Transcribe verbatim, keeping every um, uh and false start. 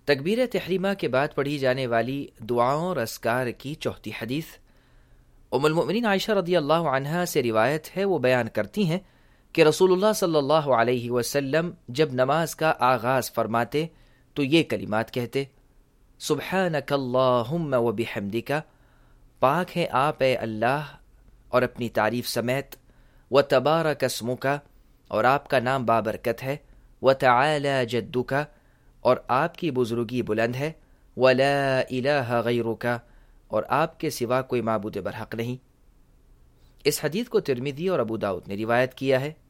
तकबीर तहरीमा के बाद पढ़ी जाने वाली दुआओं और अस्कार की चौथी हदीस। उम्मुल मोमिनीन आयशा रदियल्लाहु अन्हा से रिवायत है, वो बयान करती हैं कि रसूलुल्लाह सल्लल्लाहु अलैहि वसल्लम जब नमाज का आगाज़ फरमाते तो ये कलिमात कहते, सुब्हानकल्लाहुम्मा व बिहम्दिका, पाक है आप ए अल्लाह और अपनी तारीफ समेत, व तबारक अस्मुका, और आपका नाम बाबरकत है, व तआला जद्दुका, और आपकी बुजुर्गी बुलंद है, व ला इलाहा गैरुका, और आपके सिवा कोई माबूद बरहक नहीं। इस हदीस को तिर्मिज़ी और अबू दाऊद ने रिवायत किया है।